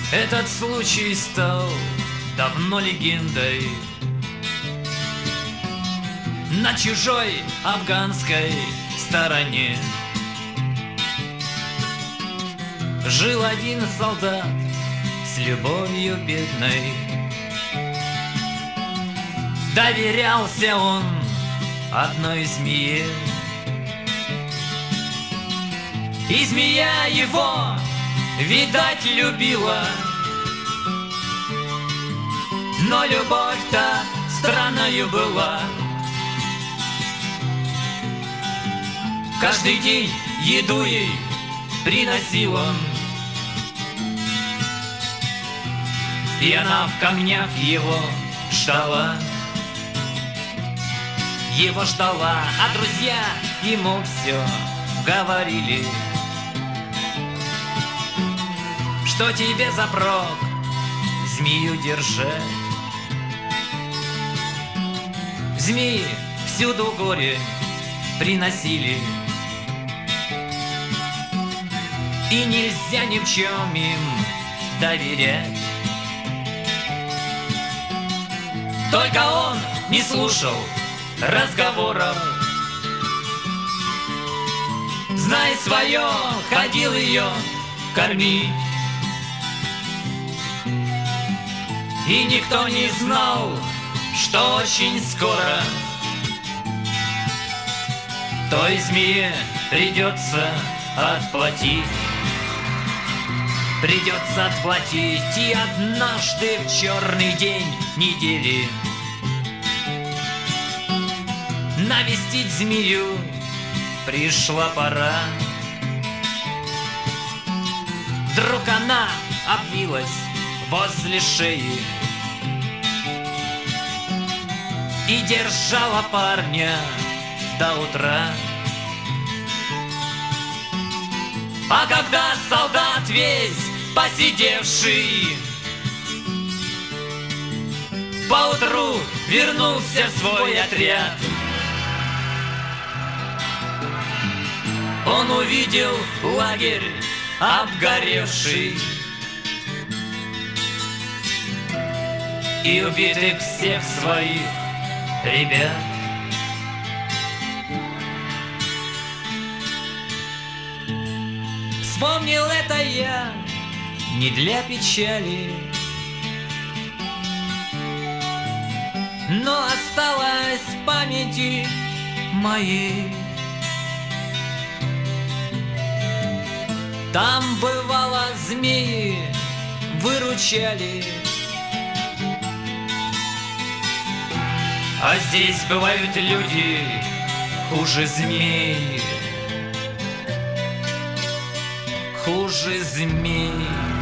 Этот случай стал давно легендой. На чужой афганской стороне жил один солдат с любовью бедной. Доверялся он одной змее, и змея его, видать, любила. Но любовь-то странною была. Каждый день еду ей приносил он, и она в камнях его ждала. Его ждала, а друзья ему все говорили, что тебе за прок змею держать. Змеи всюду горе приносили, и нельзя ни в чем им доверять. Только он не слушал разговоров, знай свое, ходил ее кормить. И никто не знал, что очень скоро той змее придется отплатить. Придется отплатить, и однажды в черный день недели навестить змею пришла пора. Вдруг она обвилась возле шеи и держала парня до утра. А когда солдат весь посидевший поутру вернулся в свой отряд, он увидел лагерь обгоревший и убитых всех своих ребят. Вспомнил это я не для печали, но осталось в памяти моей. Там, бывало, змеи выручали, а здесь бывают люди хуже змей, хуже змей.